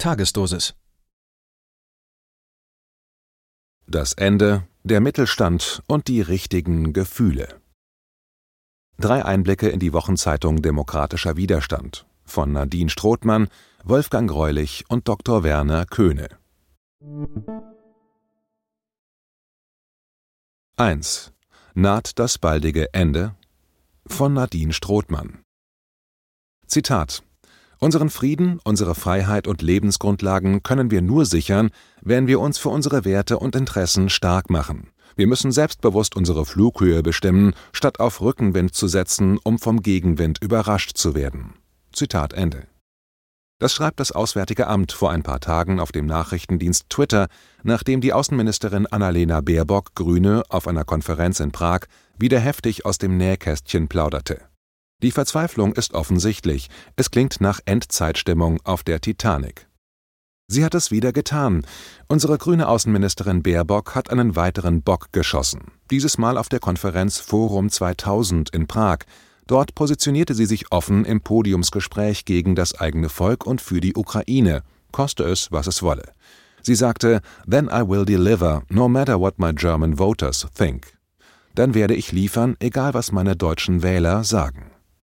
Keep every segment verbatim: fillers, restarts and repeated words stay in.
Tagesdosis. Das Ende, der Mittelstand und die richtigen Gefühle. Drei Einblicke in die Wochenzeitung Demokratischer Widerstand von Nadine Strothmann, Wolfgang Greulich und Doktor Werner Köhne. eins. Naht das baldige Ende? Von Nadine Strothmann. Zitat: Unseren Frieden, unsere Freiheit und Lebensgrundlagen können wir nur sichern, wenn wir uns für unsere Werte und Interessen stark machen. Wir müssen selbstbewusst unsere Flughöhe bestimmen, statt auf Rückenwind zu setzen, um vom Gegenwind überrascht zu werden. Zitat Ende. Das schreibt das Auswärtige Amt vor ein paar Tagen auf dem Nachrichtendienst Twitter, nachdem die Außenministerin Annalena Baerbock, Grüne, auf einer Konferenz in Prag wieder heftig aus dem Nähkästchen plauderte. Die Verzweiflung ist offensichtlich, es klingt nach Endzeitstimmung auf der Titanic. Sie hat es wieder getan. Unsere grüne Außenministerin Baerbock hat einen weiteren Bock geschossen, dieses Mal auf der Konferenz Forum zweitausend in Prag. Dort positionierte sie sich offen im Podiumsgespräch gegen das eigene Volk und für die Ukraine, koste es, was es wolle. Sie sagte, "Then I will deliver, no matter what my German voters think." Dann werde ich liefern, egal was meine deutschen Wähler sagen.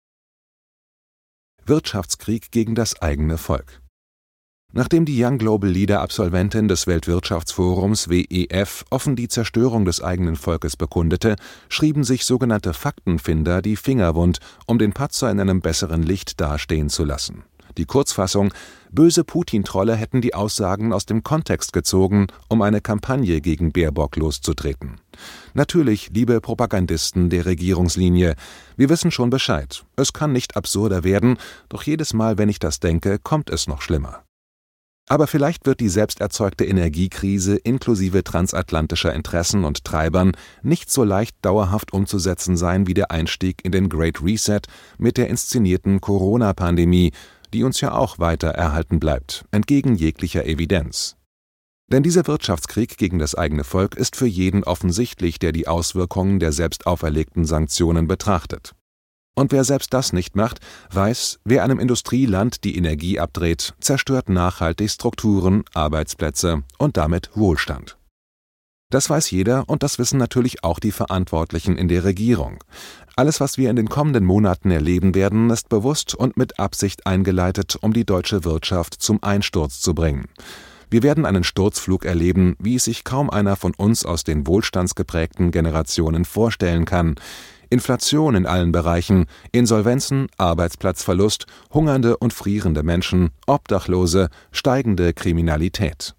Wirtschaftskrieg gegen das eigene Volk. Nachdem die Young Global Leader Absolventin des Weltwirtschaftsforums W E F offen die Zerstörung des eigenen Volkes bekundete, schrieben sich sogenannte Faktenfinder die Finger wund, um den Patzer in einem besseren Licht dastehen zu lassen. Die Kurzfassung: Böse Putin-Trolle hätten die Aussagen aus dem Kontext gezogen, um eine Kampagne gegen Baerbock loszutreten. Natürlich, liebe Propagandisten der Regierungslinie, wir wissen schon Bescheid. Es kann nicht absurder werden, doch jedes Mal, wenn ich das denke, kommt es noch schlimmer. Aber vielleicht wird die selbst erzeugte Energiekrise inklusive transatlantischer Interessen und Treibern nicht so leicht dauerhaft umzusetzen sein wie der Einstieg in den Great Reset mit der inszenierten Corona-Pandemie, die uns ja auch weiter erhalten bleibt, entgegen jeglicher Evidenz. Denn dieser Wirtschaftskrieg gegen das eigene Volk ist für jeden offensichtlich, der die Auswirkungen der selbst auferlegten Sanktionen betrachtet. Und wer selbst das nicht macht, weiß, wer einem Industrieland die Energie abdreht, zerstört nachhaltig Strukturen, Arbeitsplätze und damit Wohlstand. Das weiß jeder und das wissen natürlich auch die Verantwortlichen in der Regierung. Alles, was wir in den kommenden Monaten erleben werden, ist bewusst und mit Absicht eingeleitet, um die deutsche Wirtschaft zum Einsturz zu bringen. Wir werden einen Sturzflug erleben, wie es sich kaum einer von uns aus den wohlstandsgeprägten Generationen vorstellen kann. Inflation in allen Bereichen, Insolvenzen, Arbeitsplatzverlust, hungernde und frierende Menschen, Obdachlose, steigende Kriminalität.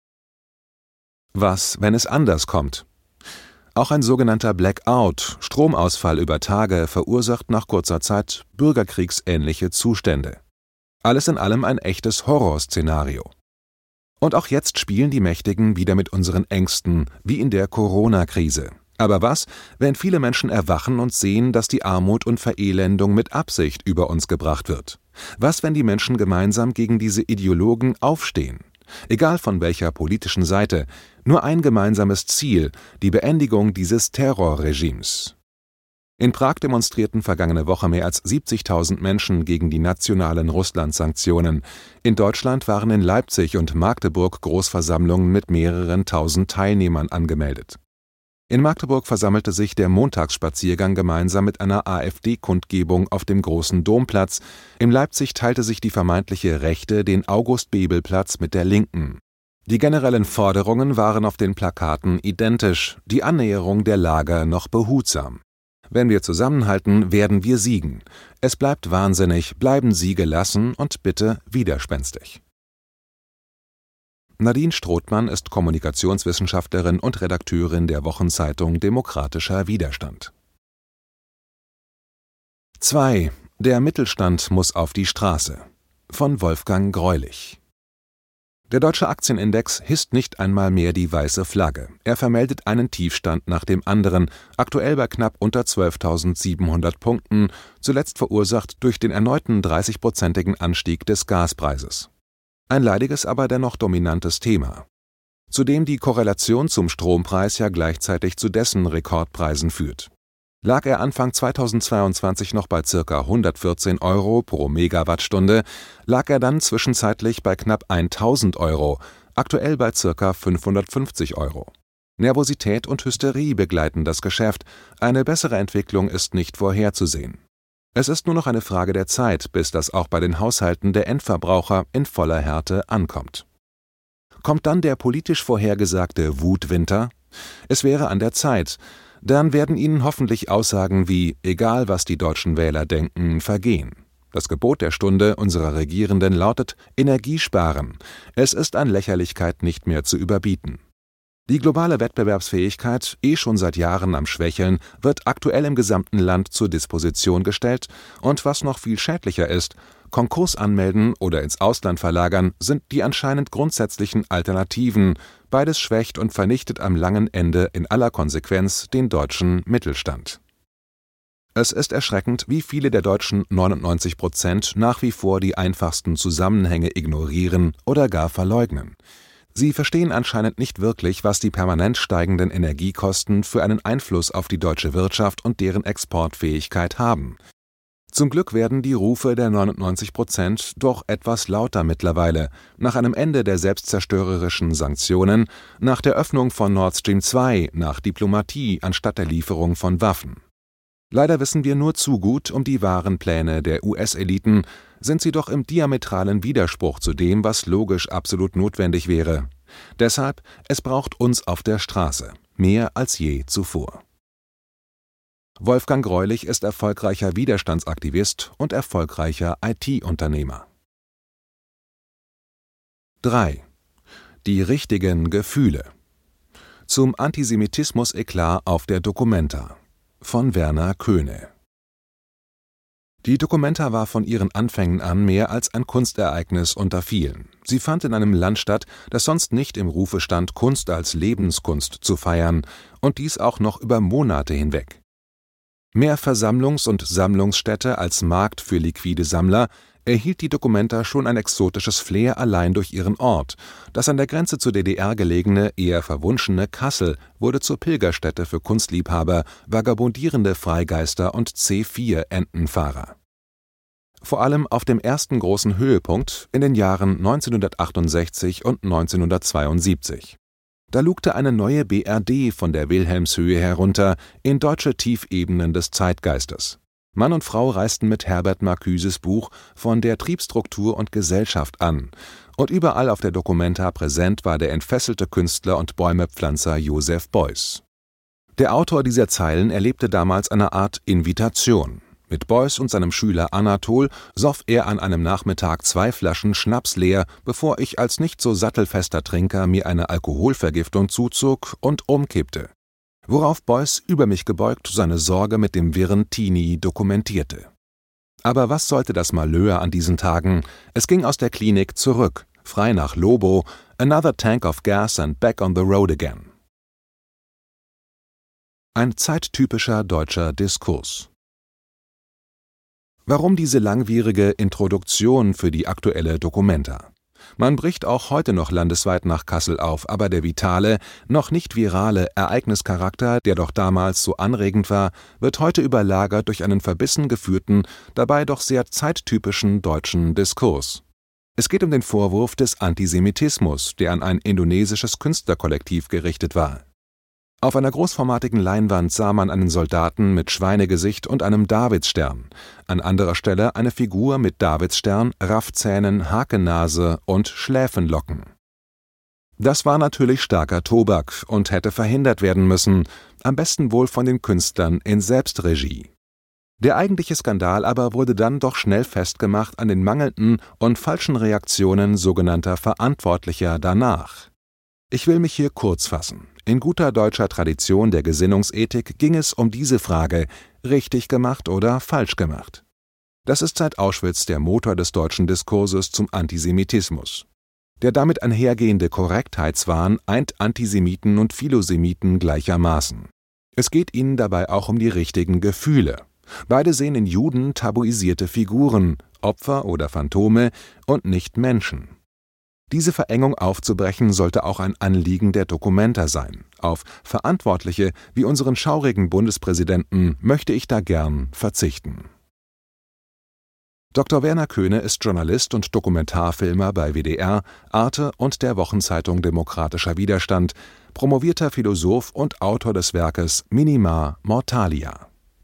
Was, wenn es anders kommt? Auch ein sogenannter Blackout, Stromausfall über Tage, verursacht nach kurzer Zeit bürgerkriegsähnliche Zustände. Alles in allem ein echtes Horrorszenario. Und auch jetzt spielen die Mächtigen wieder mit unseren Ängsten, wie in der Corona-Krise. Aber was, wenn viele Menschen erwachen und sehen, dass die Armut und Verelendung mit Absicht über uns gebracht wird? Was, wenn die Menschen gemeinsam gegen diese Ideologen aufstehen? Egal von welcher politischen Seite, nur ein gemeinsames Ziel: die Beendigung dieses Terrorregimes. In Prag demonstrierten vergangene Woche mehr als siebzigtausend Menschen gegen die nationalen Russland-Sanktionen. In Deutschland waren in Leipzig und Magdeburg Großversammlungen mit mehreren tausend Teilnehmern angemeldet. In Magdeburg versammelte sich der Montagsspaziergang gemeinsam mit einer AfD-Kundgebung auf dem Großen Domplatz. In Leipzig teilte sich die vermeintliche Rechte den August-Bebel-Platz mit der Linken. Die generellen Forderungen waren auf den Plakaten identisch, die Annäherung der Lager noch behutsam. Wenn wir zusammenhalten, werden wir siegen. Es bleibt wahnsinnig, bleiben Sie gelassen und bitte widerspenstig. Nadine Strothmann ist Kommunikationswissenschaftlerin und Redakteurin der Wochenzeitung Demokratischer Widerstand. zwei. Der Mittelstand muss auf die Straße. Von Wolfgang Greulich. Der deutsche Aktienindex hisst nicht einmal mehr die weiße Flagge. Er vermeldet einen Tiefstand nach dem anderen, aktuell bei knapp unter zwölftausendsiebenhundert Punkten, zuletzt verursacht durch den erneuten dreißigprozentigen Anstieg des Gaspreises. Ein leidiges, aber dennoch dominantes Thema. Zudem die Korrelation zum Strompreis ja gleichzeitig zu dessen Rekordpreisen führt. Lag er Anfang zweitausendzweiundzwanzig noch bei ca. hundertvierzehn Euro pro Megawattstunde, lag er dann zwischenzeitlich bei knapp tausend Euro, aktuell bei ca. fünfhundertfünfzig Euro. Nervosität und Hysterie begleiten das Geschäft, eine bessere Entwicklung ist nicht vorherzusehen. Es ist nur noch eine Frage der Zeit, bis das auch bei den Haushalten der Endverbraucher in voller Härte ankommt. Kommt dann der politisch vorhergesagte Wutwinter? Es wäre an der Zeit. Dann werden Ihnen hoffentlich Aussagen wie »egal, was die deutschen Wähler denken« vergehen. Das Gebot der Stunde unserer Regierenden lautet Energiesparen. Es ist an Lächerlichkeit nicht mehr zu überbieten. Die globale Wettbewerbsfähigkeit, eh schon seit Jahren am Schwächeln, wird aktuell im gesamten Land zur Disposition gestellt und was noch viel schädlicher ist, Konkurs anmelden oder ins Ausland verlagern sind die anscheinend grundsätzlichen Alternativen, beides schwächt und vernichtet am langen Ende in aller Konsequenz den deutschen Mittelstand. Es ist erschreckend, wie viele der deutschen neunundneunzig Prozent nach wie vor die einfachsten Zusammenhänge ignorieren oder gar verleugnen. Sie verstehen anscheinend nicht wirklich, was die permanent steigenden Energiekosten für einen Einfluss auf die deutsche Wirtschaft und deren Exportfähigkeit haben. Zum Glück werden die Rufe der neunundneunzig Prozent doch etwas lauter mittlerweile, nach einem Ende der selbstzerstörerischen Sanktionen, nach der Öffnung von Nord Stream zwei, nach Diplomatie anstatt der Lieferung von Waffen. Leider wissen wir nur zu gut um die wahren Pläne der U S-Eliten, sind sie doch im diametralen Widerspruch zu dem, was logisch absolut notwendig wäre. Deshalb, es braucht uns auf der Straße, mehr als je zuvor. Wolfgang Greulich ist erfolgreicher Widerstandsaktivist und erfolgreicher I T-Unternehmer. drei. Die richtigen Gefühle. Zum Antisemitismus-Eklat auf der Documenta von Werner Köhne. Die Documenta war von ihren Anfängen an mehr als ein Kunstereignis unter vielen. Sie fand in einem Land statt, das sonst nicht im Rufe stand, Kunst als Lebenskunst zu feiern, und dies auch noch über Monate hinweg. Mehr Versammlungs- und Sammlungsstätte als Markt für liquide Sammler erhielt die Documenta schon ein exotisches Flair allein durch ihren Ort. Das an der Grenze zur D D R gelegene, eher verwunschene Kassel wurde zur Pilgerstätte für Kunstliebhaber, vagabundierende Freigeister und C vier Entenfahrer. Vor allem auf dem ersten großen Höhepunkt in den Jahren neunzehnhundertachtundsechzig und neunzehnhundertzweiundsiebzig. Da lugte eine neue B R D von der Wilhelmshöhe herunter in deutsche Tiefebenen des Zeitgeistes. Mann und Frau reisten mit Herbert Marcuses Buch von der Triebstruktur und Gesellschaft an, und überall auf der Documenta präsent war der entfesselte Künstler und Bäumepflanzer Joseph Beuys. Der Autor dieser Zeilen erlebte damals eine Art Invitation. Mit Beuys und seinem Schüler Anatol soff er an einem Nachmittag zwei Flaschen Schnaps leer, bevor ich als nicht so sattelfester Trinker mir eine Alkoholvergiftung zuzog und umkippte. Worauf Beuys über mich gebeugt seine Sorge mit dem wirren Teenie dokumentierte. Aber was sollte das Malheur an diesen Tagen? Es ging aus der Klinik zurück, frei nach Lobo, another tank of gas and back on the road again. Ein zeittypischer deutscher Diskurs. Warum diese langwierige Introduktion für die aktuelle Documenta? Man bricht auch heute noch landesweit nach Kassel auf, aber der vitale, noch nicht virale Ereignischarakter, der doch damals so anregend war, wird heute überlagert durch einen verbissen geführten, dabei doch sehr zeittypischen deutschen Diskurs. Es geht um den Vorwurf des Antisemitismus, der an ein indonesisches Künstlerkollektiv gerichtet war. Auf einer großformatigen Leinwand sah man einen Soldaten mit Schweinegesicht und einem Davidsstern, an anderer Stelle eine Figur mit Davidsstern, Raffzähnen, Hakennase und Schläfenlocken. Das war natürlich starker Tobak und hätte verhindert werden müssen, am besten wohl von den Künstlern in Selbstregie. Der eigentliche Skandal aber wurde dann doch schnell festgemacht an den mangelnden und falschen Reaktionen sogenannter Verantwortlicher danach. Ich will mich hier kurz fassen. In guter deutscher Tradition der Gesinnungsethik ging es um diese Frage, richtig gemacht oder falsch gemacht. Das ist seit Auschwitz der Motor des deutschen Diskurses zum Antisemitismus. Der damit einhergehende Korrektheitswahn eint Antisemiten und Philosemiten gleichermaßen. Es geht ihnen dabei auch um die richtigen Gefühle. Beide sehen in Juden tabuisierte Figuren, Opfer oder Phantome und nicht Menschen. Diese Verengung aufzubrechen sollte auch ein Anliegen der Documenta sein. Auf Verantwortliche wie unseren schaurigen Bundespräsidenten möchte ich da gern verzichten. Doktor Werner Köhne ist Journalist und Dokumentarfilmer bei W D R, Arte und der Wochenzeitung Demokratischer Widerstand, promovierter Philosoph und Autor des Werkes Minima Mortalia.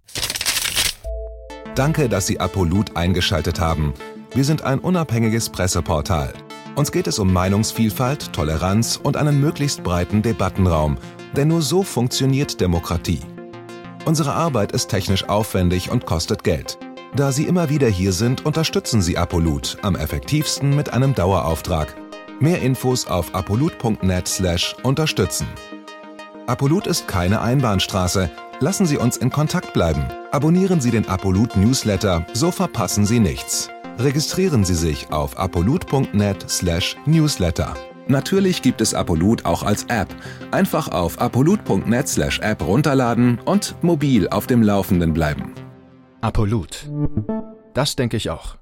Danke, dass Sie Apolut eingeschaltet haben. Wir sind ein unabhängiges Presseportal. Uns geht es um Meinungsvielfalt, Toleranz und einen möglichst breiten Debattenraum, denn nur so funktioniert Demokratie. Unsere Arbeit ist technisch aufwendig und kostet Geld. Da Sie immer wieder hier sind, unterstützen Sie Apolut am effektivsten mit einem Dauerauftrag. Mehr Infos auf apolut punkt net slash unterstützen. Apolut ist keine Einbahnstraße. Lassen Sie uns in Kontakt bleiben. Abonnieren Sie den Apolut Newsletter, so verpassen Sie nichts. Registrieren Sie sich auf apolut punkt net slash newsletter. Natürlich gibt es Apolut auch als App. Einfach auf apolut punkt net slash app runterladen und mobil auf dem Laufenden bleiben. Apolut. Das denke ich auch.